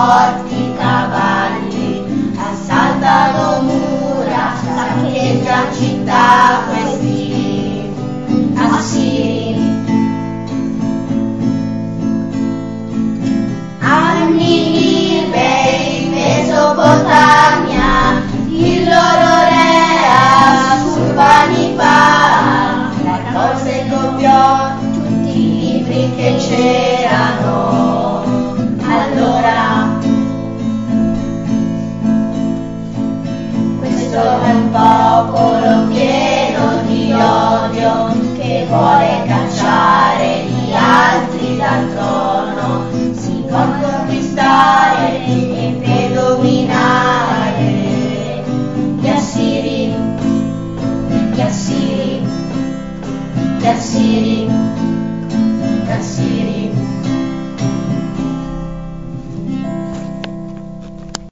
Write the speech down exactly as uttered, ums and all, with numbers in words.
forti cavalli, assaltano mura, saccheggiano città questi assiri. Anninive in Mesopotamia, il loro re Assurbanipal raccolse e copiò tutti i libri che c'erano allora. Questo è un popolo pieno di odio che vuole cacciare gli altri dal trono, si vuol conquistare e predominare. Gli assiri, gli assiri, gli assiri, gli assiri.